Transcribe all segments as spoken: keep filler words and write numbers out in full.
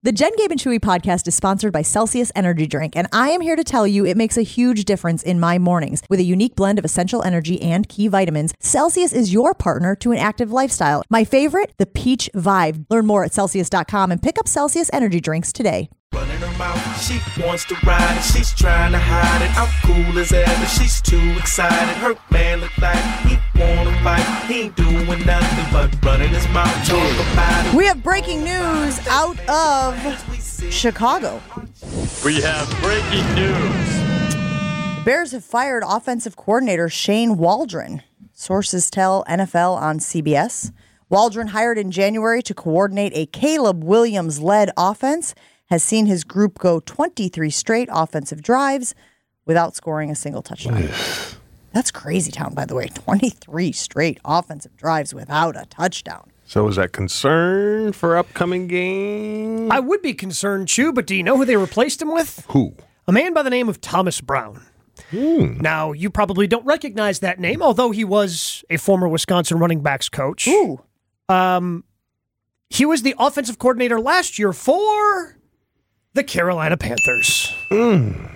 The Jen, Gabe, and Chewy podcast is sponsored by Celsius Energy Drink, and I am here to tell you it makes a huge difference in my mornings. With a unique blend of essential energy and key vitamins, Celsius is your partner to an active lifestyle. My favorite, the Peach Vibe. Learn more at Celsius dot com and pick up Celsius Energy Drinks today. Running her mouth, she wants to ride it, she's trying to hide it. I'm cool as ever, she's too excited. Her man look like he wanna fight, he ain't doing nothing but running his mouth, talk about it. We have breaking news out of Chicago. We have breaking news. The Bears have fired offensive coordinator Shane Waldron. Sources tell N F L on C B S. Waldron, hired in January to coordinate a Caleb Williams-led offense, has seen his group go twenty-three straight offensive drives without scoring a single touchdown. That's crazy town, by the way. twenty-three straight offensive drives without a touchdown. So is that concern for upcoming games? I would be concerned, Chew, but do you know who they replaced him with? Who? A man by the name of Thomas Brown. Hmm. Now, you probably don't recognize that name, although he was a former Wisconsin running backs coach. Ooh. Um, he was the offensive coordinator last year for the Carolina Panthers. Mm.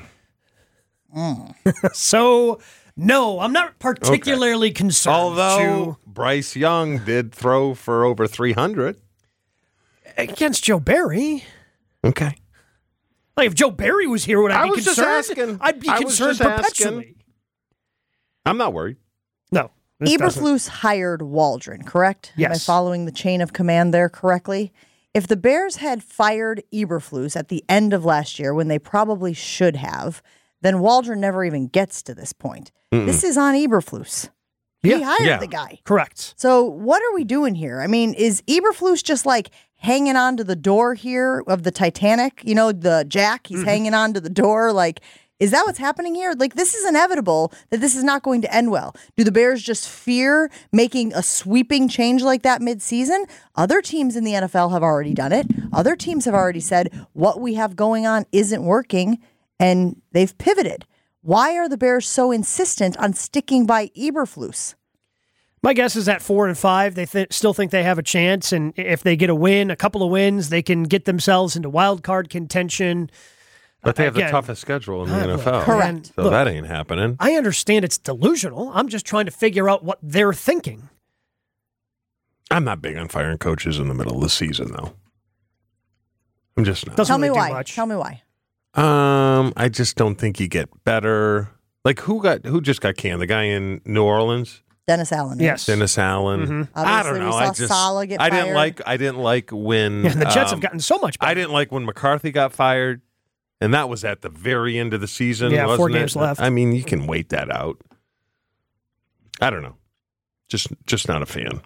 Mm. So, no, I'm not particularly okay. concerned. Although to... Bryce Young did throw for over three hundred. Against Joe Barry. Okay. Like, if Joe Barry was here, would I, I be was concerned? Just asking. I'd be I concerned perpetually. Asking. I'm not worried. No. Eberflus hired Waldron, correct? Yes. Am I following the chain of command there correctly? If the Bears had fired Eberflus at the end of last year, when they probably should have, then Waldron never even gets to this point. Mm-mm. This is on Eberflus. Yeah. He hired yeah. the guy. Correct. So what are we doing here? I mean, is Eberflus just like hanging on to the door here of the Titanic? You know, the Jack, he's mm-hmm. hanging on to the door. Like, is that what's happening here? Like, this is inevitable that this is not going to end well. Do the Bears just fear making a sweeping change like that midseason? Other teams in the N F L have already done it. Other teams have already said what we have going on isn't working, and they've pivoted. Why are the Bears so insistent on sticking by Eberflus? My guess is at four and five, they th- still think they have a chance, and if they get a win, a couple of wins, they can get themselves into wild card contention. But they have Again, the toughest schedule in the uh, N F L. Correct. So look, that ain't happening. I understand it's delusional. I'm just trying to figure out what they're thinking. I'm not big on firing coaches in the middle of the season, though. I'm just not. Doesn't Tell me really do why. much. Tell me why. Um, I just don't think you get better. Like who got who just got canned? The guy in New Orleans, Dennis Allen. Right? Yes, Dennis Allen. Mm-hmm. I don't Obviously, know. we saw I just Saleh get I didn't fired. like I didn't like when Yeah, and the Jets um, have gotten so much better. I didn't like when McCarthy got fired, and that was at the very end of the season. Yeah, wasn't four it? games left. I mean, you can wait that out. I don't know. Just just not a fan.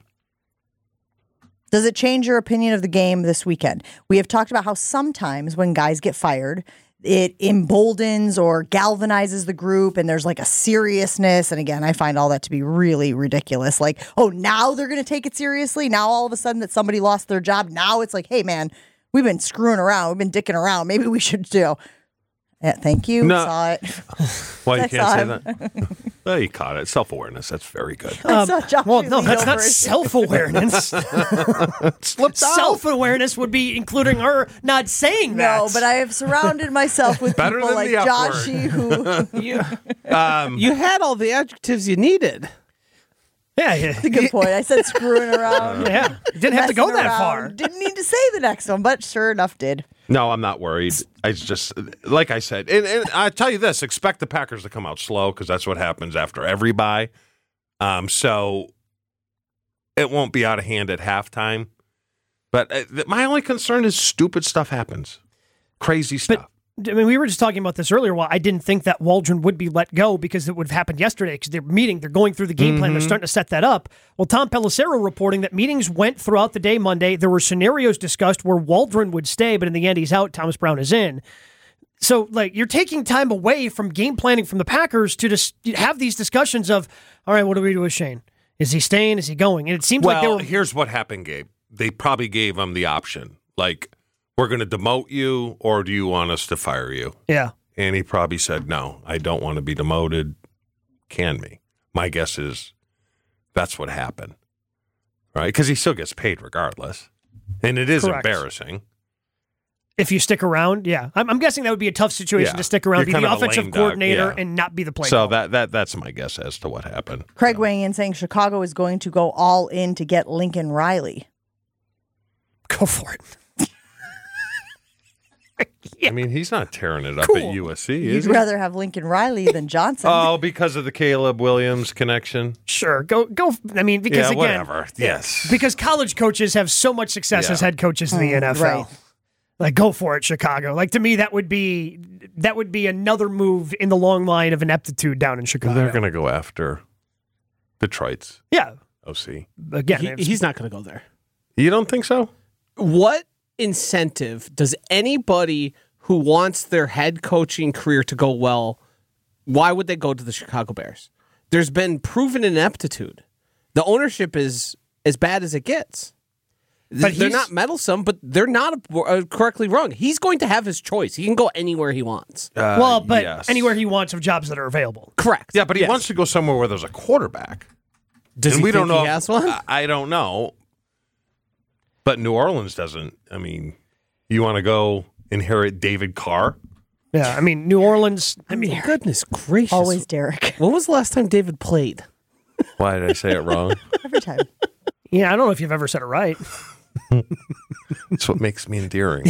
Does it change your opinion of the game this weekend? We have talked about how sometimes when guys get fired, it emboldens or galvanizes the group, and there's like a seriousness. And again, I find all that to be really ridiculous. Like, oh, now they're going to take it seriously? Now all of a sudden that somebody lost their job, now it's like, hey, man, we've been screwing around. We've been dicking around. Maybe we should do. Yeah, thank you. No. Saw it. Well, you I can't saw say him. that. Well, you caught it. Self-awareness. That's very good. I saw Josh well, no, lean that's over not it. self-awareness. Slipped out. Self-awareness would be including her not saying that. No, but I have surrounded myself with Better people than like the F Joshy who... You, Um, you had all the adjectives you needed. Yeah, yeah. That's a good point. I said screwing around. Yeah, you didn't have to go messing that around. far. Didn't need to say the next one, but sure enough did. No, I'm not worried. I just, like I said, and, and I tell you this, expect the Packers to come out slow because that's what happens after every bye. Um, so it won't be out of hand at halftime. But uh, th- my only concern is stupid stuff happens. Crazy stuff. I mean, we were just talking about this earlier. Well, I didn't think that Waldron would be let go because it would have happened yesterday because they're meeting, they're going through the game plan, Mm-hmm. they're starting to set that up. Well, Tom Pelissero reporting that meetings went throughout the day Monday. There were scenarios discussed where Waldron would stay, but in the end, he's out. Thomas Brown is in. So, like, you're taking time away from game planning from the Packers to just have these discussions of, all right, what do we do with Shane? Is he staying? Is he going? And it seems well, like they were. here's what happened, Gabe. They probably gave him the option. Like, we're going to demote you, or do you want us to fire you? Yeah. And he probably said, no, I don't want to be demoted. Can me? My guess is that's what happened, right? Because he still gets paid regardless. And it is Correct. embarrassing. If you stick around, yeah. I'm, I'm guessing that would be a tough situation Yeah. to stick around, You're be kind the of a offensive lame duck, coordinator, yeah. and not be the play So caller. that that that's my guess as to what happened. Craig weighing in saying Chicago is going to go all in to get Lincoln Riley. Go for it. I mean, he's not tearing it up Cool. at U S C, You'd is he? rather have Lincoln Riley than Johnson. Oh, because of the Caleb Williams connection. Sure. Go, go. I mean, because Yeah, again, whatever. Yes. because college coaches have so much success Yeah. as head coaches in the Mm, N F L. right. Like, go for it, Chicago. Like, to me, that would be that would be another move in the long line of ineptitude down in Chicago. They're going to go after Detroit's yeah. O C. Again, He, it's- he's not going to go there. You don't think so? What incentive does anybody who wants their head coaching career to go well, why would they go to the Chicago Bears? There's been proven ineptitude. The ownership is as bad as it gets. But they're he's- not meddlesome, but they're not uh, correctly wrong. He's going to have his choice. He can go anywhere he wants. Uh, well, but yes. anywhere he wants of jobs that are available. Correct. Yeah, but he Yes. wants to go somewhere where there's a quarterback. Does and he we think don't know. he has one? I, I don't know. But New Orleans doesn't. I mean, you want to go inherit David Carr? Yeah, I mean, New Orleans. I mean, Goodness gracious. Always Derek. When was the last time David played? Why did I say it wrong? Every time. yeah, I don't know if you've ever said it right. That's what makes me endearing.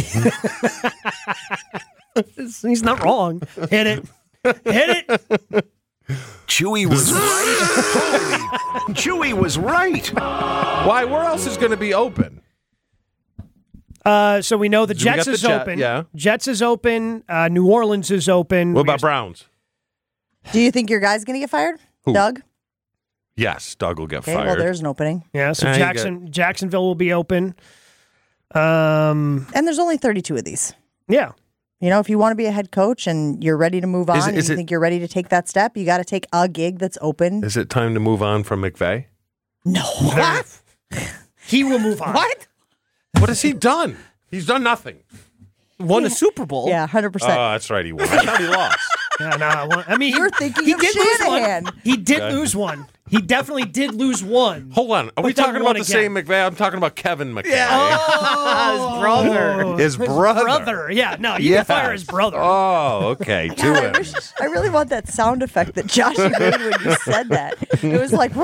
He's not wrong. Hit it. Hit it. Chewy was right. Holy, Chewy was right. Why? Where else is going to be open? Uh, so we know the We Jets got the is Jet, open. yeah. Jets is open. Uh, New Orleans is open. What We about just- Browns? Do you think your guy's going to get fired? Who? Doug? Yes, Doug will get Okay, fired. well, there's an opening. Yeah, so Ah, you Jackson Jacksonville will be open. Um, And there's only thirty-two of these. yeah. You know, if you want to be a head coach and you're ready to move on Is it- and is you it- think you're ready to take that step, you got to take a gig that's open. Is it time to move on from McVay? No. What? He will move on. What? What has he done? He's done nothing. Won a Super Bowl. Yeah, one hundred Oh, percent. that's right. He won. I thought he lost. Yeah, no, I, want, I mean, he- You're thinking he of did lose Shanahan. one. He did Okay. lose one. He definitely did lose one. Hold on. Are But we then talking won about the again. same McVay? I'm talking about Kevin McVay. His brother. His brother. Brother. Yeah, no, you Yes. can fire his brother. Oh, okay. Two God, I, wish, M's. I really want that sound effect that Josh made when you said that. It was like,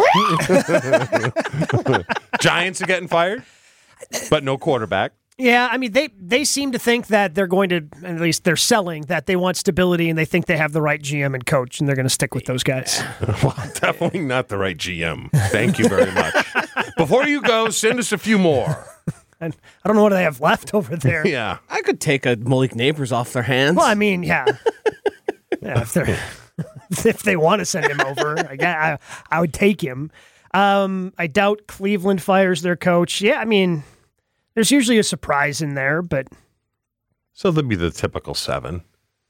Giants are getting fired, but no quarterback. Yeah, I mean, they, they seem to think that they're going to, at least they're selling, that they want stability and they think they have the right G M and coach and they're going to stick with those guys. Well, definitely not the right G M. Thank you very much. Before you go, send us a few more. And I don't know what they have left over there. Yeah. I could take a Malik Neighbors off their hands. Well, I mean, yeah. yeah if, they're, if they want to send him over, I, gue- I, I would take him. Um, I doubt Cleveland fires their coach. Yeah, I mean, there's usually a surprise in there, but So there'd be the typical seven,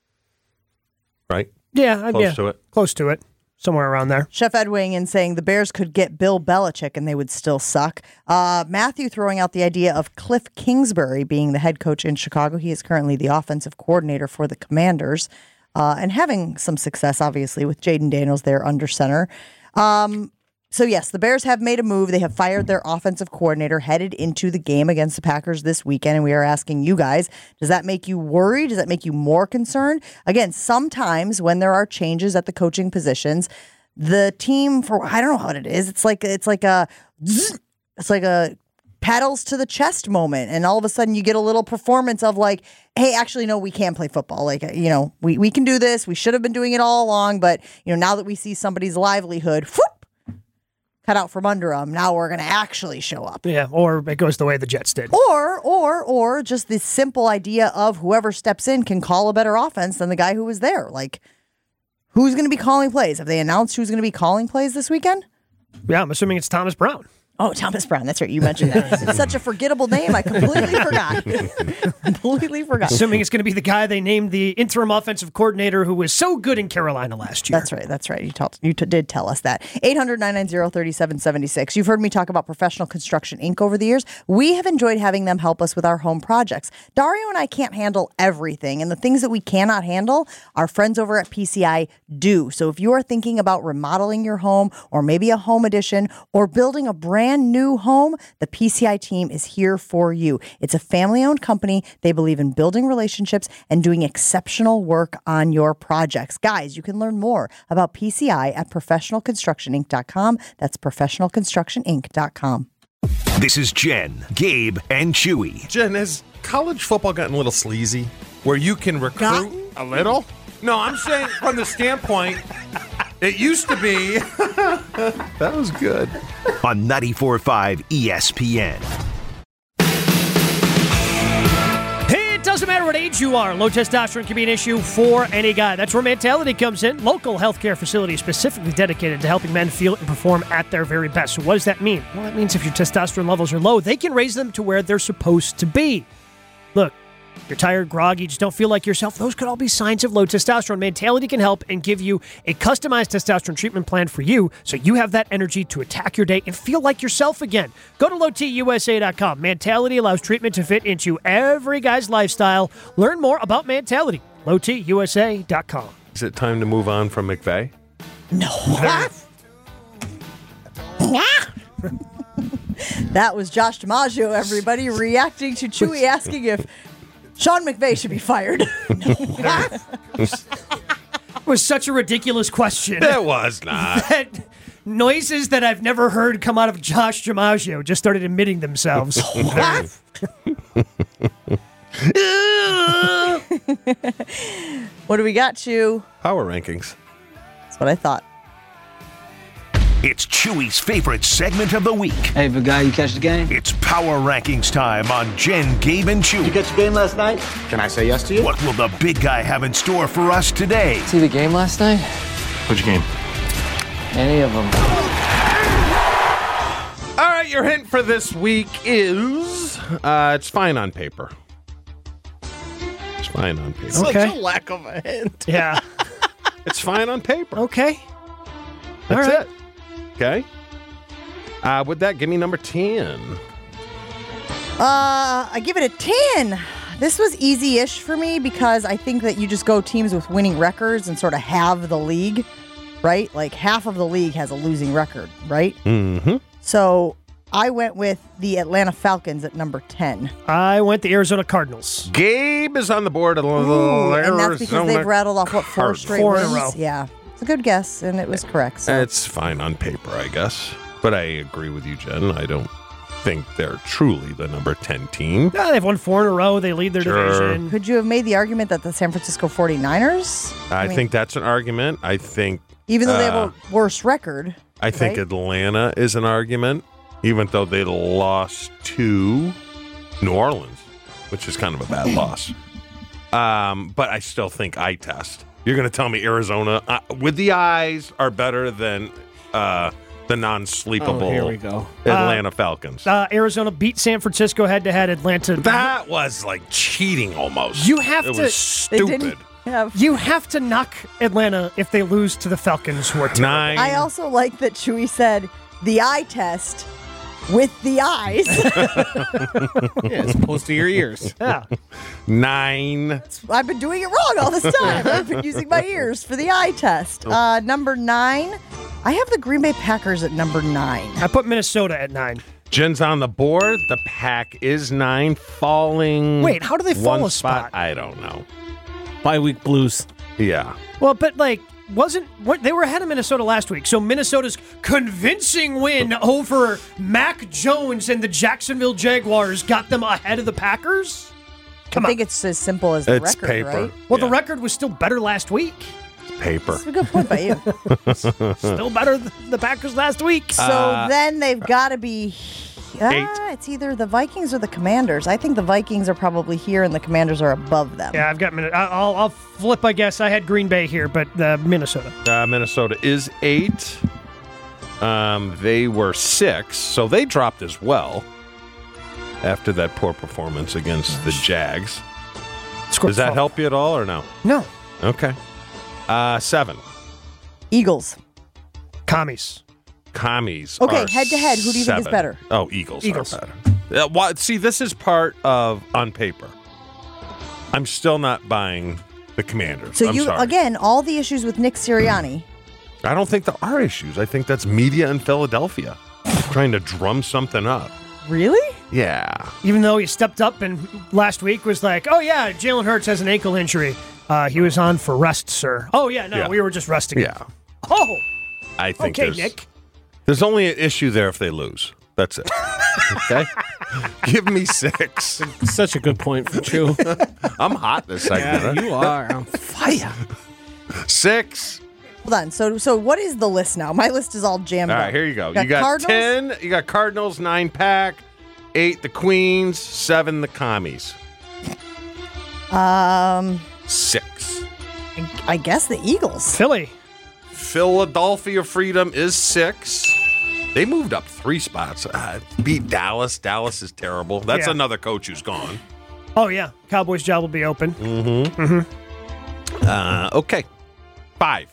right? yeah, I'd- Close yeah, to it. close to it, somewhere around there. Chef Ed weighing in saying the Bears could get Bill Belichick and they would still suck. Uh, Matthew throwing out the idea of Cliff Kingsbury being the head coach in Chicago. He is currently the offensive coordinator for the Commanders uh, and having some success, obviously, with Jaden Daniels there under center. Um, so, yes, the Bears have made a move. They have fired their offensive coordinator, headed into the game against the Packers this weekend. And we are asking you guys, does that make you worried? Does that make you more concerned? Again, sometimes when there are changes at the coaching positions, the team, for I don't know what it is, it's like it's like a zzz, it's like a paddles to the chest moment, and all of a sudden you get a little performance of like, hey, actually no, we can play football. Like, you know, we we can do this. We should have been doing it all along, but you know, now that we see somebody's livelihood, whoop, cut out from under them, now we're going to actually show up. Yeah, or it goes the way the Jets did. Or, or, or just the simple idea of whoever steps in can call a better offense than the guy who was there. Like, who's going to be calling plays? Have they announced who's going to be calling plays this weekend? Yeah, I'm assuming it's Thomas Brown. Oh, Thomas Brown. That's right. You mentioned that. It's such a forgettable name. I completely forgot. completely forgot. Assuming it's going to be the guy they named the interim offensive coordinator who was so good in Carolina last year. That's right. That's right. You, told, you t- did tell us that. eight hundred, nine nine zero, three seven seven six. You've heard me talk about Professional Construction Incorporated over the years. We have enjoyed having them help us with our home projects. Dario and I can't handle everything, and the things that we cannot handle, our friends over at P C I do. So if you are thinking about remodeling your home or maybe a home addition or building a brand brand new home, the P C I team is here for you. It's a family-owned company. They believe in building relationships and doing exceptional work on your projects. Guys, you can learn more about P C I at professional construction inc dot com. That's professional construction inc dot com. This is Jen, Gabe, and Chewy. Jen, has college football gotten a little sleazy where you can recruit Gotten? a little? No, I'm saying from the standpoint, it used to be. That was good. On ninety-four point five E S P N. It doesn't matter what age you are. Low testosterone can be an issue for any guy. That's where Mentality comes in. Local healthcare facility specifically dedicated to helping men feel and perform at their very best. So what does that mean? Well, that means if your testosterone levels are low, they can raise them to where they're supposed to be. Look, you're tired, groggy, just don't feel like yourself. Those could all be signs of low testosterone. Mentality can help and give you a customized testosterone treatment plan for you so you have that energy to attack your day and feel like yourself again. Go to low t u s a dot com. Mentality allows treatment to fit into every guy's lifestyle. Learn more about Mentality. low t u s a dot com. Is it time to move on from McVay? No. That was Josh DiMaggio, everybody, reacting to Chewy asking if Sean McVay should be fired. It was such a ridiculous question. It was not. That noises that I've never heard come out of Josh DiMaggio just started emitting themselves. What do we got, Chew? Power rankings. That's what I thought. It's Chewy's favorite segment of the week. Hey, big guy, you catch the game? It's Power Rankings time on Jen, Gabe, and Chewy. You catch the game last night? Can I say yes to you? What will the big guy have in store for us today? See the game last night? Which game? Any of them. All right, your hint for this week is uh, it's fine on paper. It's fine on paper. Okay. Such a lack of a hint. Yeah. It's fine on paper. Okay. That's All right. it. Okay. Uh, with that, give me number ten. Uh, I give it a ten. This was easy-ish for me because I think that you just go teams with winning records and sort of have the league, right? Like half of the league has a losing record, right? Mm-hmm. So I went with the Atlanta Falcons at number ten. I went the Arizona Cardinals. Gabe is on the board. Of the Ooh, and that's because Arizona they've rattled off, what, four Cardinals. straight Four in a wins? row. Yeah. It's a good guess, and it was correct. So. It's fine on paper, I guess. But I agree with you, Jen. I don't think they're truly the number ten team. Yeah, they've won four in a row. They lead their Sure. division. Could you have made the argument that the San Francisco forty-niners? I, mean, think that's an argument. I think even though they uh, have a worse record. I think right? Atlanta is an argument, even though they lost to New Orleans, which is kind of a bad loss. Um, but I still think eye test. You're going to tell me Arizona uh, with the eyes are better than uh, the non-sleepable Oh, here we go. Atlanta Falcons. Uh, Arizona beat San Francisco head-to-head. Atlanta. That was like cheating almost. You have it to- was They stupid. didn't have. You have to knock Atlanta if they lose to the Falcons, who are terrible. Nine. I also like that Chewy said the eye test with the eyes. Yeah, as opposed to your ears. Yeah. Nine. I've been doing it wrong all this time. I've been using my ears for the eye test. Uh, number nine, I have the Green Bay Packers at number nine. I put Minnesota at nine. Jen's on the board. The pack is nine, falling. Wait, how do they fall one a spot? I don't know. Bye week blues. Yeah. Well, but like, wasn't what they were ahead of Minnesota last week? So Minnesota's convincing win over Mac Jones and the Jacksonville Jaguars got them ahead of the Packers. Come I on. think it's as simple as the It's record, paper. right? Well, the Yeah. record was still better last week. Paper. That's a good point by you. Still better than the Packers last week. So Uh, then they've got to be. Ah, Eight. it's either the Vikings or the Commanders. I think the Vikings are probably here and the Commanders are above them. Yeah, I've got Minnesota. I'll, I'll flip. I guess I had Green Bay here, but uh, Minnesota. Uh, Minnesota is eight. Um, they were six, so they dropped as well after that poor performance against the Jags. Does that help you at all or no? No. Okay. Uh, seven. Eagles. Commies. Commies. Okay, are head-to-head, who do you think is seven. better? Oh, Eagles. Eagles. Are better. Uh, why- see, this is part of on paper. I'm still not buying the Commanders. So I'm you sorry. again, all the issues with Nick Sirianni. I don't think there are issues. I think that's media in Philadelphia. trying to drum something up. Really? Yeah. Even though he stepped up and last week was like, oh, yeah, Jalen Hurts has an ankle injury. Uh, he was on for rest, sir. Oh, yeah, no, Yeah. we were just resting him. Yeah. Oh, I think okay, there's, Nick. there's only an issue there if they lose. That's it. Okay? Give me six. Such a good point from Chew. I'm hot this segment. Yeah, you are on fire. Six. Hold on. So, so what is the list now? My list is all jammed All up. right, here you go. Got You got Cardinals? ten. You got Cardinals, nine pack, eight the Queens, seven the Commies. Um, Six. I, I guess the Eagles. Philly. Philadelphia Freedom is six. They moved up three spots. Uh, beat Dallas. Dallas is terrible. That's Yeah. another coach who's gone. Oh, yeah. Cowboys' job will be open. Mm-hmm. Mm-hmm. Uh, okay. Five.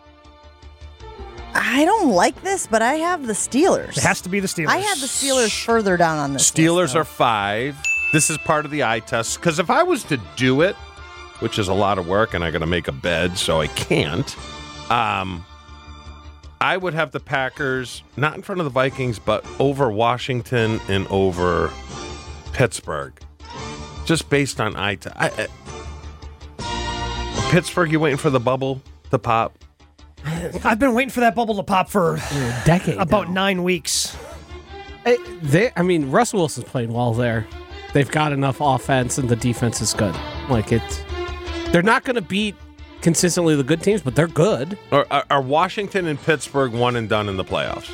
I don't like this, but I have the Steelers. It has to be the Steelers. I have the Steelers further down on this. Steelers list, though. are five. This is part of the eye test. Because if I was to do it, which is a lot of work, and I got to make a bed, so I can't, um, I would have the Packers not in front of the Vikings, but over Washington and over Pittsburgh. Just based on eye test. I, I, Pittsburgh, you waiting for the bubble to pop? I've been waiting for that bubble to pop for A decade. about now. nine weeks. Hey, they, I mean, Russell Wilson's playing well there. They've got enough offense, and the defense is good. Like it's, they're not going to beat consistently the good teams, but they're good. Or are, are Washington and Pittsburgh one and done in the playoffs?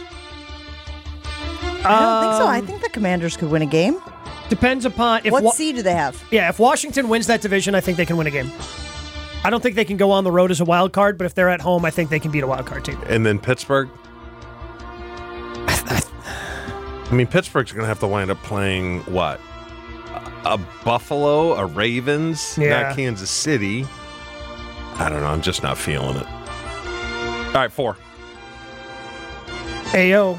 I don't think so. I Um, think the Commanders could win a game. Depends upon if What Wa- seed do they have? yeah, if Washington wins that division, I think they can win a game. I don't think they can go on the road as a wild card, but if they're at home, I think they can beat a wild card team. And then Pittsburgh? I mean, Pittsburgh's going to have to wind up playing what? A Buffalo, a Ravens, Yeah. not Kansas City. I don't know. I'm just not feeling it. All right, four. Ayo.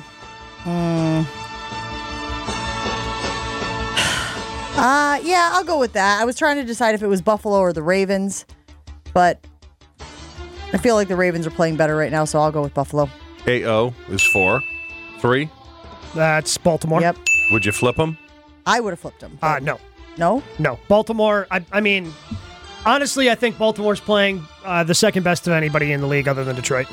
Uh, yeah, I'll go with that. I was trying to decide if it was Buffalo or the Ravens, but I feel like the Ravens are playing better right now, so I'll go with Buffalo. A O is four. Three. That's Baltimore. Yep. Would you flip them? I would have flipped them. Uh, no, No? no. Baltimore, I, I mean, honestly, I think Baltimore's playing uh, the second best of anybody in the league other than Detroit.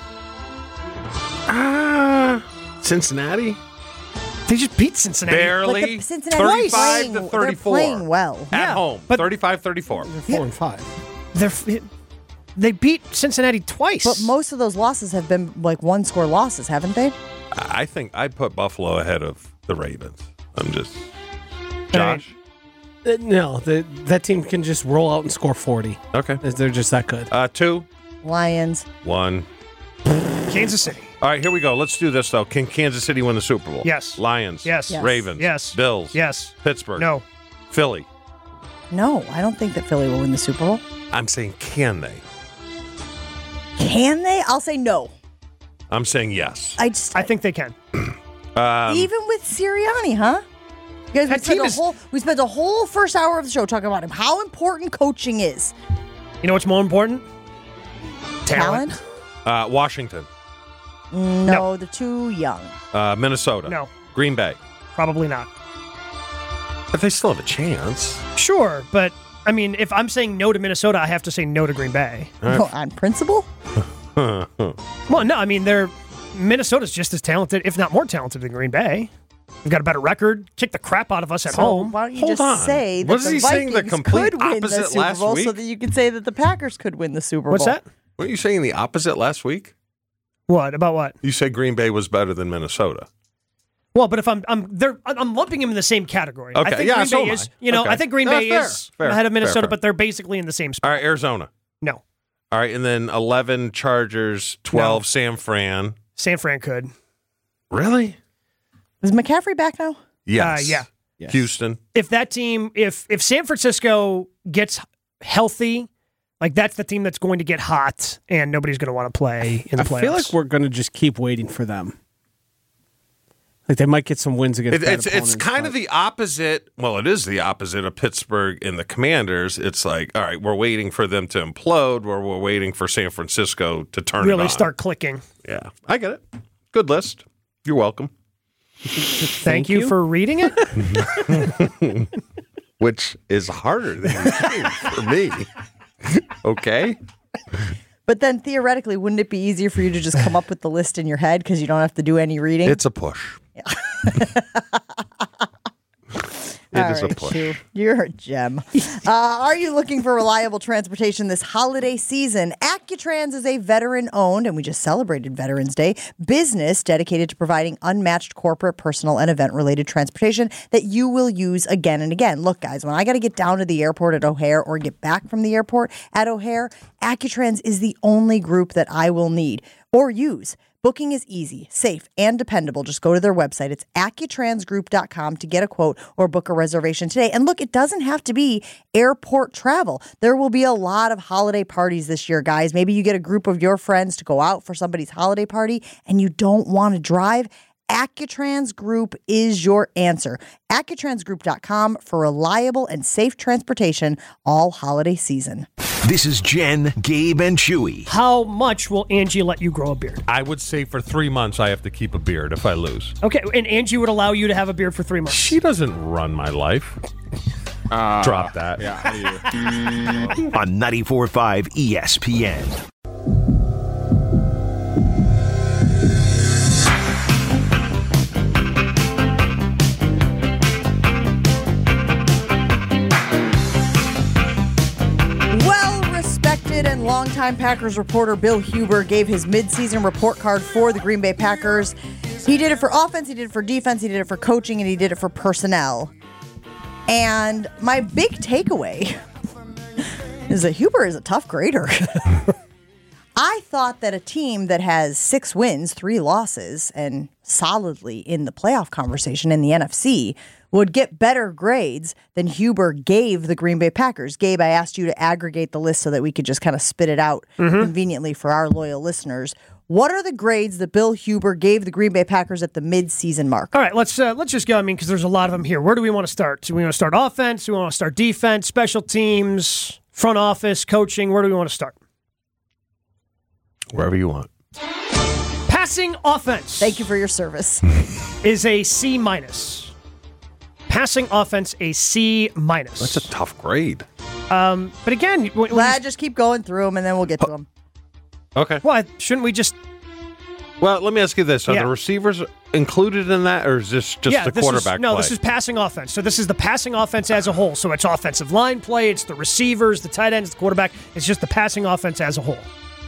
Ah, Cincinnati? They just beat Cincinnati. Barely. But the Cincinnati thirty-five playing, to they're thirty-four. playing well. At Yeah, home. but- thirty-five thirty-four. They're four and five. They're, they beat Cincinnati twice. But most of those losses have been like one score losses, haven't they? I think I'd put Buffalo ahead of the Ravens. I'm just. Josh? Uh, no, the, that team can just roll out and score forty. Okay. They're just that good. Uh, two. Lions. One. Kansas City. All right, here we go. Let's do this, though. Can Kansas City win the Super Bowl? Yes. Lions? Yes. Yes. Ravens? Yes. Bills? Yes. Pittsburgh? No. Philly? No, I don't think that Philly will win the Super Bowl. I'm saying, can they? Can they? I'll say no. I'm saying yes. I just I think they can. Um, even with Sirianni, huh? You guys, we That spent, team a is- whole, we spent a whole first hour of the show talking about him, how important coaching is. You know what's more important? Talent? uh, Washington? No, No. they're too young. Uh, Minnesota? No. Green Bay? Probably not. But they still have a chance. Sure, but I mean, if I'm saying no to Minnesota, I have to say no to Green Bay. No, on principle? Well, no, I mean, they're Minnesota's just as talented, if not more talented than Green Bay. They've got a better record, kick the crap out of us at So home. why don't you Hold just on. say that Wasn't the he saying the Vikings complete could win the opposite Super last Bowl so week? that you could say that the Packers could win the Super What's Bowl? that? Weren't you saying the opposite last week? What about what? You said Green Bay was better than Minnesota. Well, but if I'm I'm they're I'm lumping them in the same category. Okay, I think yeah, Green so Bay am is, I. you know, Okay. I think Green No, Bay fair, is fair, ahead of fair, Minnesota, fair. but they're basically in the same All spot. right, Arizona. No, All right, and then eleven Chargers, twelve No. San Fran. San Fran could. Really? Is McCaffrey back now? Yes. Uh, yeah. Yes. Houston. If that team, if if San Francisco gets healthy, like that's the team that's going to get hot, and nobody's going to want to play in the I playoffs. feel like we're going to just keep waiting for them. Like they might get some wins against It, bad it's it's opponents, kind but- of the opposite. Well, it is the opposite of Pittsburgh and the Commanders. It's like, all right, we're waiting for them to implode, where we're waiting for San Francisco to turn it really on. start clicking. Yeah, I get it. Good list. You're welcome. Thank you for reading it. Which is harder than you think for me. Okay. But then theoretically, wouldn't it be easier for you to just come up with the list in your head because you don't have to do any reading? It's a push. It All is right, a push. Shu, you're a gem. uh, are you looking for reliable transportation this holiday season? Accutrans is a veteran-owned, and we just celebrated Veterans Day, business dedicated to providing unmatched corporate, personal, and event-related transportation that you will use again and again. Look, guys, when I got to get down to the airport at O'Hare or get back from the airport at O'Hare, Accutrans is the only group that I will need or use. Booking is easy, safe, and dependable. Just go to their website. It's accutransgroup dot com to get a quote or book a reservation today. And look, it doesn't have to be airport travel. There will be a lot of holiday parties this year, guys. Maybe you get a group of your friends to go out for somebody's holiday party and you don't want to drive. Accutrans Group is your answer. accutransgroup dot com for reliable and safe transportation all holiday season. This is Jen, Gabe, and Chewy. How much will Angie let you grow a beard? I would say for three months I have to keep a beard if I lose. Okay, and Angie would allow you to have a beard for three months. She doesn't run my life. Uh, Drop that. Yeah, I do. On ninety-four point five E S P N. And longtime Packers reporter Bill Huber gave his midseason report card for the Green Bay Packers. He did it for offense, he did it for defense, he did it for coaching, and he did it for personnel. And my big takeaway is that Huber is a tough grader. I thought that a team that has six wins, three losses, and solidly in the playoff conversation in the N F C would get better grades than Huber gave the Green Bay Packers. Gabe, I asked you to aggregate the list so that we could just kind of spit it out mm-hmm. conveniently for our loyal listeners. What are the grades that Bill Huber gave the Green Bay Packers at the mid-season mark? All right, let's uh, let's just go. I mean, because there's a lot of them here. Where do we want to start? Do we want to start offense? Do we want to start defense, special teams, front office, coaching? Where do we want to start? Wherever you want. Passing offense. Thank you for your service. Is a C minus. Passing offense, a C minus. That's a tough grade. Um, but again, when, well, just keep going through them, and then we'll get to them. Okay. Well, shouldn't we just? Well, let me ask you this: Are yeah. the receivers included in that, or is this just yeah, the this quarterback? Is, no, play? this is passing offense. So this is the passing offense as a whole. So it's offensive line play, it's the receivers, the tight ends, the quarterback. It's just the passing offense as a whole.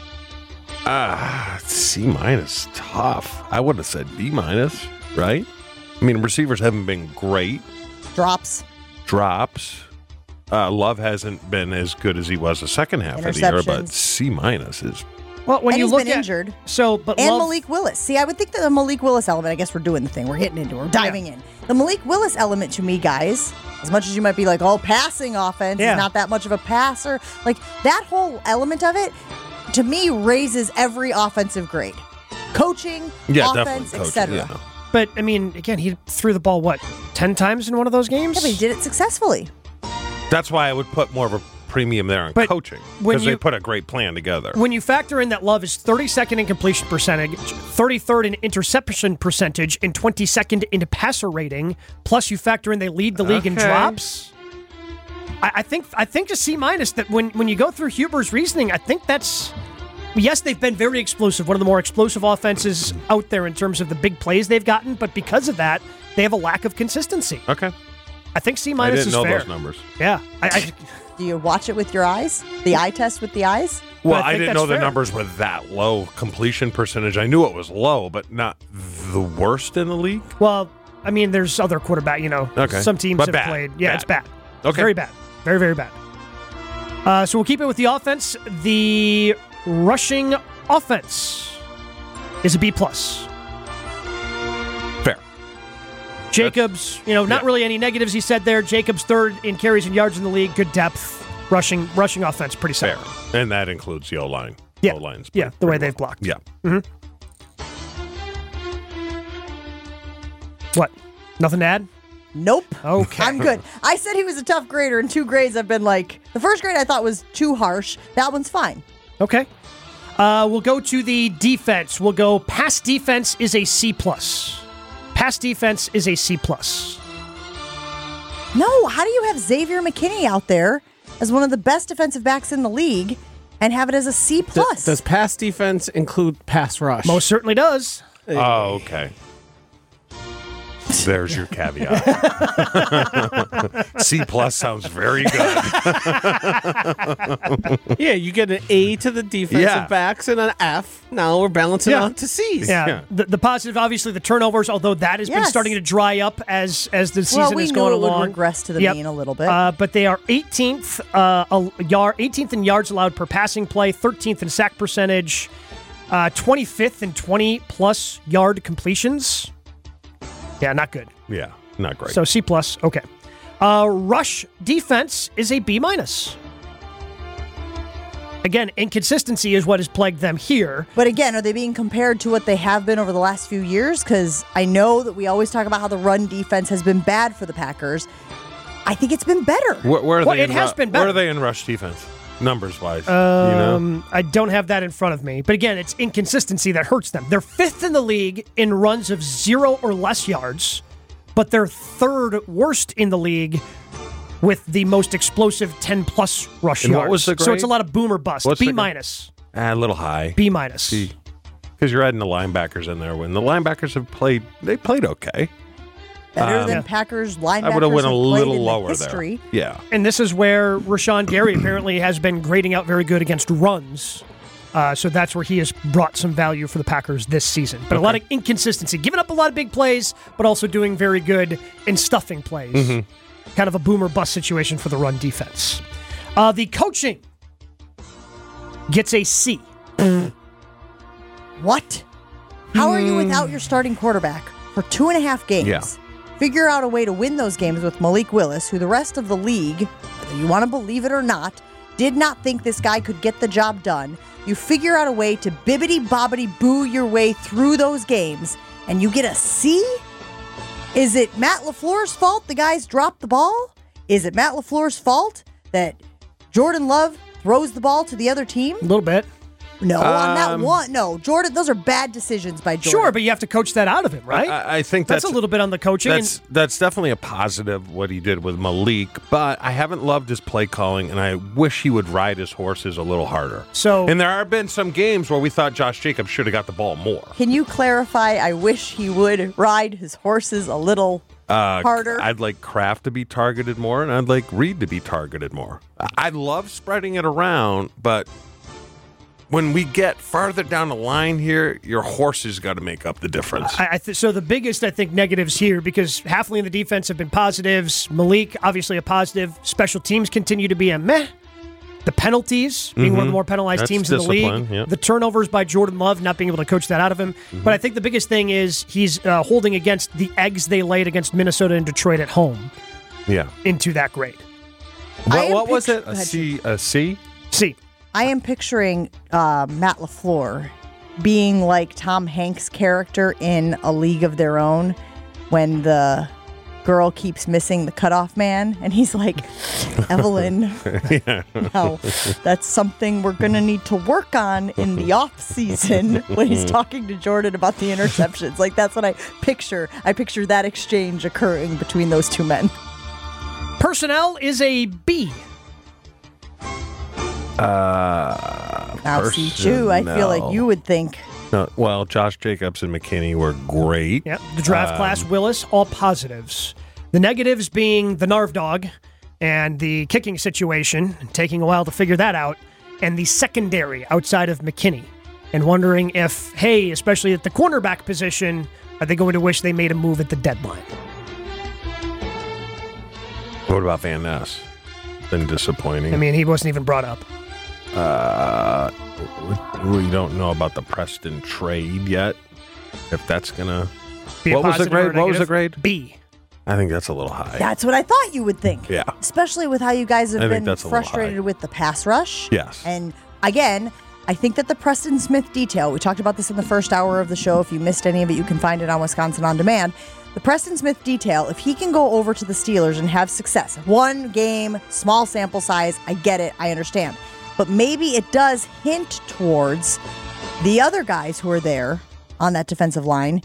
Ah, uh, C minus, tough. I would have said B minus, right? I mean, receivers haven't been great. Drops. Drops. Uh, Love hasn't been as good as he was the second half of the year, but C minus is. Well, when and you he's look been at injured, so but and Love, Malik Willis. See, I would think that the Malik Willis element. I guess we're doing the thing. We're getting into it. We're diving yeah. in. The Malik Willis element to me, guys. As much as you might be like, oh, passing offense yeah. is not that much of a passer. Like that whole element of it, to me, raises every offensive grade. Coaching, yeah, offense, et cetera. Yeah. But I mean, again, he threw the ball what ten times in one of those games. Yeah, but he did it successfully. That's why I would put more of a premium there on but coaching when because you, they put a great plan together. When you factor in that Love is thirty-second in completion percentage, thirty-third in interception percentage, and twenty-second in passer rating, plus you factor in they lead the league okay. in drops. I, I think I think a C minus. That when when you go through Huber's reasoning, I think that's. Yes, they've been very explosive, one of the more explosive offenses out there in terms of the big plays they've gotten, but because of that, they have a lack of consistency. Okay. I think C minus is fair. I didn't know fair. those numbers. Yeah. I, I, Do you watch it with your eyes? The eye test with the eyes? Well, I I, think didn't that's know the fair. numbers were that low completion percentage. I knew it was low, but not the worst in the league. well, I mean, there's other quarterback, you know, Okay. some teams But have bad. played. Yeah, Bad. it's bad. It's Okay. very bad. Very, very bad. Uh, so we'll keep it with the offense. The rushing offense is a B plus. Fair. Jacobs, you know, not yeah. really any negatives he said there. Jacobs third in carries and yards in the league. Good depth. Rushing rushing offense, pretty Fair. solid. And that includes the O-line. Yeah. O-line's Yeah, played the way pretty they've well. blocked. Yeah. What? Nothing to add? Nope. Okay. I'm good. I said he was a tough grader, and two grades I've been like, the first grade I thought was too harsh. That one's fine. Okay. Uh, we'll go to the defense. We'll go pass defense is a C plus. Pass defense is a C plus. No, how do you have Xavier McKinney out there as one of the best defensive backs in the league and have it as a C plus? Does pass defense include pass rush? Most certainly does. Oh, okay. There's your caveat. C plus sounds very good. Yeah, you get an A to the defensive Yeah. backs and an F. Now we're balancing Yeah. out to C's. Yeah. Yeah. The, the positive, obviously, the turnovers, although that has been Yes. starting to dry up as as the season well, we is knew going it would along. regress to the Yep. mean a little bit. Uh, but they are eighteenth, uh, a yard, eighteenth in yards allowed per passing play, thirteenth in sack percentage, uh, twenty-fifth in twenty-plus yard completions. Yeah, not good. Yeah, not great. So C plus, okay. Uh, rush defense is a B minus. Again, inconsistency is what has plagued them here. But again, are they being compared to what they have been over the last few years? Because I know that we always talk about how the run defense has been bad for the Packers. I think it's been better. where, where are Well, they? it in has ru- been Where better. are they in rush defense, numbers wise? you know, Um, I don't have that in front of me. But again, it's inconsistency that hurts them. They're fifth in the league in runs of zero or less yards, but they're third worst in the league with the most explosive ten-plus rush And yards. what was the So it's a grade? lot of boomer bust. What's the B grade? minus. ah, a little high. B minus. Because you're adding the linebackers in there. When the linebackers have played, they played okay. Better Um, than Yeah. Packers linebackers I would have went a have played little in the lower history. there. Yeah. And this is where Rashawn Gary apparently has been grading out very good against runs. Uh, so that's where he has brought some value for the Packers this season. But a lot of inconsistency, giving up a lot of big plays, but also doing very good in stuffing plays. Mm-hmm. Kind of a boomer bust situation for the run defense. Uh, the coaching gets a C. What? How are you without your starting quarterback for two and a half games? Yeah. Figure out a way to win those games with Malik Willis, who the rest of the league, whether you want to believe it or not, did not think this guy could get the job done. You figure out a way to bibbity bobbity boo your way through those games, and you get a C? Is it Matt LaFleur's fault the guys dropped the ball? Is it Matt LaFleur's fault that Jordan Love throws the ball to the other team? A little bit. No, on that Um, one. No, Jordan, those are bad decisions by Jordan. Sure, but you have to coach that out of him, right? I, I think that's, that's, a little bit on the coaching. That's that's definitely a positive what he did with Malik, but I haven't loved his play calling, and I wish he would ride his horses a little harder. So- and there have been some games where we thought Josh Jacobs should have got the ball more. Can you clarify? I wish he would ride his horses a little Uh, harder. I'd like Kraft to be targeted more, and I'd like Reed to be targeted more. I I love spreading it around, but when we get farther down the line here, your horse has got to make up the difference. I, I th- so the biggest, I think, negatives here, because Hafley and the defense have been positives. Malik, obviously a positive. Special teams continue to be a meh. The penalties, being one of the more penalized That's teams in the league. discipline, yeah. The turnovers by Jordan Love, not being able to coach that out of him. But I think the biggest thing is he's uh, holding against the eggs they laid against Minnesota and Detroit at home yeah. into that grade. I What, am what was pictu- it? Go A ahead, C? A C? See, I am picturing uh, Matt LaFleur being like Tom Hanks' character in A League of Their Own when the girl keeps missing the cutoff man, and he's like, Evelyn, no, that's something we're going to need to work on in the off season when he's talking to Jordan about the interceptions. Like, that's what I picture. I picture that exchange occurring between those two men. personnel is a B. Uh, Now, see, Chew, I feel like personnel. you would think No, well, Josh Jacobs and McKinney were great. Yep. The draft Um, class, Willis, all positives. The negatives being the Narv dog and the kicking situation, taking a while to figure that out, and the secondary outside of McKinney. And wondering if, hey, especially at the cornerback position, are they going to wish they made a move at the deadline? What about Van Ness? Been disappointing. I mean, he wasn't even brought up. Uh, we don't know about the Preston trade yet. If that's gonna, Be a what was the positive or a grade? What was the negative? grade? B. I think that's a little high. that's what I thought you would think. Yeah. Especially with how you guys have I think been that's a little frustrated high. with the pass rush. Yes. And again, I think that the Preston Smith detail, we talked about this in the first hour of the show. If you missed any of it, you can find it on Wisconsin On Demand. The Preston Smith detail, if he can go over to the Steelers and have success, one game, small sample size, I get it, I understand. But maybe it does hint towards the other guys who are there on that defensive line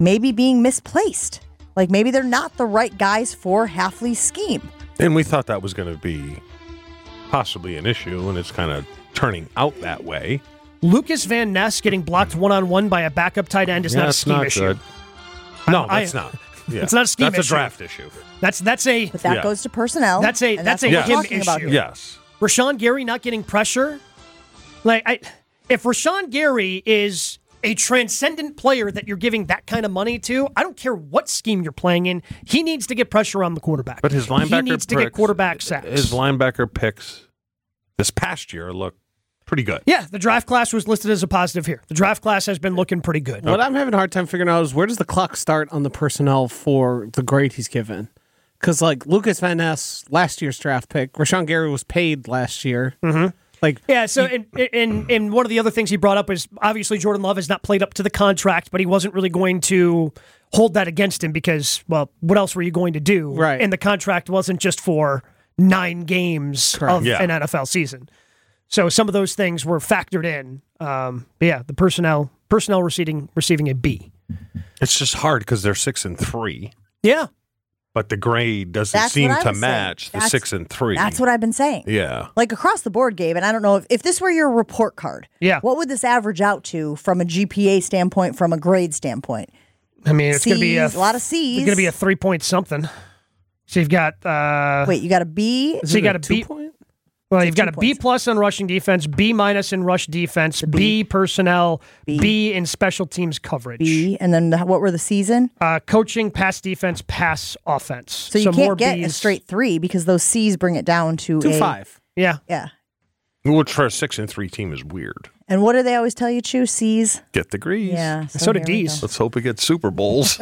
maybe being misplaced. Like maybe they're not the right guys for Hafley's scheme. And we thought that was going to be possibly an issue, and it's kind of turning out that way. Lucas Van Ness getting blocked one-on-one by a backup tight end is yeah, not a it's scheme not issue. good. No, I- that's not. Yeah. It's not a scheme That's issue. a draft issue. That's that's a But that Yeah. goes to personnel. That's a- and that's what a we're him talking about issue. here. Yes. Rashawn Gary not getting pressure. Like, I, if Rashawn Gary is a transcendent player that you're giving that kind of money to, I don't care what scheme you're playing in. He needs to get pressure on the quarterback. But his linebacker he needs to get picks- quarterback sacks. His linebacker picks this past year look pretty good. Yeah, the draft class was listed as a positive here. The draft class has been looking pretty good. What I'm having a hard time figuring out is where does the clock start on the personnel for the grade he's given? Because like Lucas Van Ness, last year's draft pick, Rashawn Gary was paid last year. Mm-hmm. Like Yeah, so and, and, and one of the other things he brought up was obviously Jordan Love has not played up to the contract, but he wasn't really going to hold that against him because, well, what else were you going to do? Right. And the contract wasn't just for nine games Correct. of Yeah. an N F L season. So some of those things were factored in. Um, but yeah, the personnel personnel receiving receiving a B. It's just hard because they're six and three, Yeah. but the grade doesn't That's seem what I to was match saying. the That's- six and three. That's what I've been saying. Yeah. Like across the board, Gabe, and I don't know if, if this were your report card, Yeah. what would this average out to from a G P A standpoint, from a grade standpoint? I mean, it's going to be a, C's, a lot of C's. It's going to be a three point something. So you've got uh, Wait, you got a B? so you got a two B. point? Well, you've got a two B points. plus on rushing defense, B minus in rush defense, B, personnel, B. B. in special teams coverage, B, and then the, what were the season? uh, coaching, pass defense, pass offense. So you more can't get a Bs. straight three because those C's bring it down to Two a five. Yeah, Yeah. Which for a six and three team is weird. And what do they always tell you, Chew? C's? Get degrees. Yeah. So do here we D's. go. Let's hope it gets Super Bowls.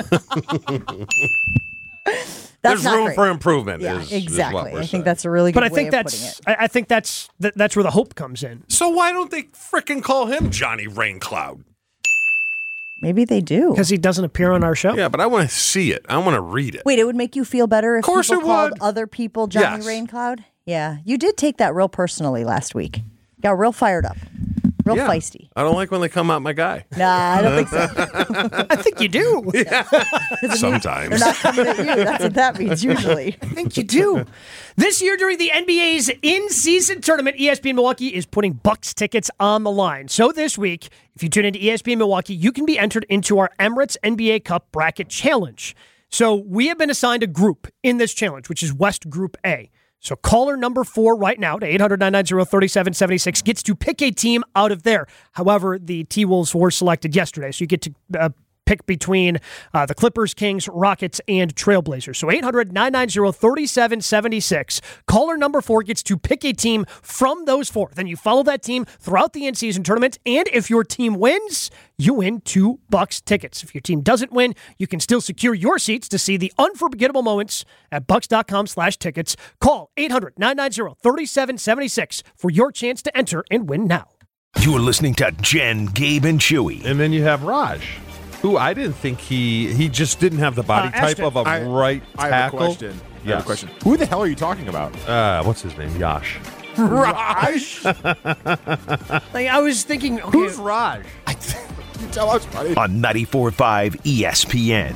That's There's not room great. for improvement. Yeah, is, is exactly. what we're I saying. think that's a really good but I way think of putting that's it. I, I think that's that, that's where the hope comes in. So why don't they frickin' call him Johnny Raincloud? Maybe they do. Because he doesn't appear on our show. Yeah, but I want to see it. I want to read it. Wait, it would make you feel better if Course people it called would. other people Johnny Yes. Raincloud? Yeah. You did take that real personally last week. Got real fired up. Real Yeah. feisty. I don't like when they come at my guy. Nah, I don't think so. I think you do. Sometimes. They're not coming at you. That's what that means usually. I think you do. This year during the N B A's in-season tournament, E S P N Milwaukee is putting Bucks tickets on the line. So this week, if you tune into E S P N Milwaukee, you can be entered into our Emirates N B A Cup Bracket Challenge. So we have been assigned a group in this challenge, which is West Group A. So caller number four right now to eight hundred, nine nine zero, three seven seven six gets to pick a team out of there. However, the T-Wolves were selected yesterday, so you get to uh, pick between uh, the Clippers, Kings, Rockets, and Trailblazers. So eight hundred, nine nine zero, three seven seven six. Caller number four gets to pick a team from those four. Then you follow that team throughout the in-season tournament, and if your team wins, you win two Bucks tickets. If your team doesn't win, you can still secure your seats to see the unforgettable moments at bucks.com slash tickets. Call eight hundred, nine nine zero, three seven seven six for your chance to enter and win now. You are listening to Jen, Gabe, and Chewy. And then you have Raj, who I didn't think he he just didn't have the body Uh, type Ashton, of a I- right I have tackle. a question. I have Yes. a question. Who the hell are you talking about? Uh, what's his name? Yash. Raj? Like, I was thinking, okay, Who's Raj? You tell us, buddy. On ninety-four point five E S P N.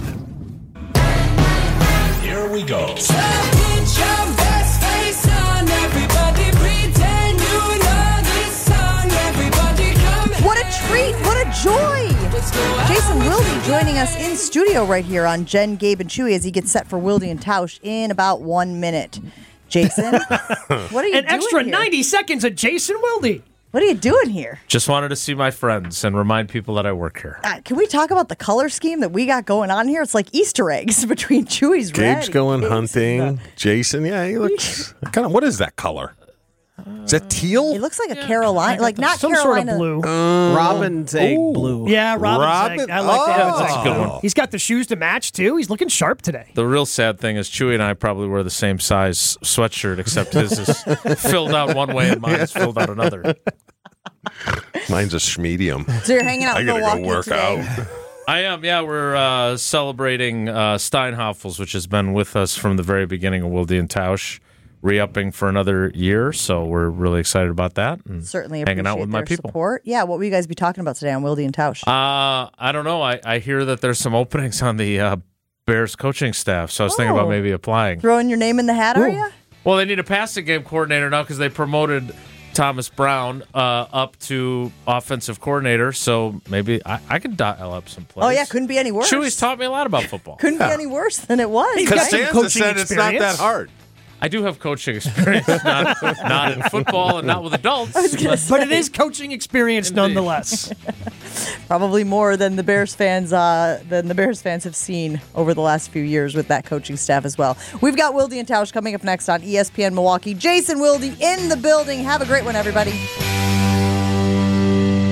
Here we go. What a treat. What a joy. Jason Wilde joining us in studio right here on Jen, Gabe, and Chewy as he gets set for Wilde and Tausch in about one minute. Jason, what are you an doing extra here? ninety seconds of Jason Wilde. What are you doing here? Just wanted to see my friends and remind people that I work here. Uh, can we talk about the color scheme that we got going on here? It's like Easter eggs between Chewy's red. Gabe's going Gabe's hunting. and Jason, yeah, he looks kind of. What is that color? Is that teal? the- It looks like a Carolina, like not Some Carolina. sort of blue. Robin's egg blue. yeah, Robin's Robin- egg. I like that. Oh. That's a good one. He's got the shoes to match, too. He's looking sharp today. The real sad thing is Chewy and I probably wear the same size sweatshirt, except his is filled out one way and mine is filled out another. Mine's a medium. So you're hanging out I in gotta Milwaukee go work today. out. I am, yeah. We're uh, celebrating uh, Steinhoffels, which has been with us from the very beginning of Wilde and Tausch. re-upping for another year, so we're really excited about that. And Certainly hanging appreciate out with their my people. support. Yeah, what will you guys be talking about today on Wilde and Tausch? Uh, I don't know. I, I hear that there's some openings on the uh, Bears coaching staff, so I was thinking Oh. about maybe applying. Throwing your name in the hat, are you? Well, they need a passing game coordinator now because they promoted Thomas Brown uh, up to offensive coordinator, so maybe I, I can dial up some plays. Oh, yeah, couldn't be any worse. Chewy's taught me a lot about football. Couldn't be any worse than it was. He's got some Costanza coaching said it's not that experience. hard. I do have coaching experience, not, not in football and not with adults. But it is coaching experience nonetheless. Probably more than the Bears fans uh, than the Bears fans have seen over the last few years with that coaching staff as well. We've got Wilde and Tausch coming up next on E S P N Milwaukee. Jason Wilde in the building. Have a great one, everybody.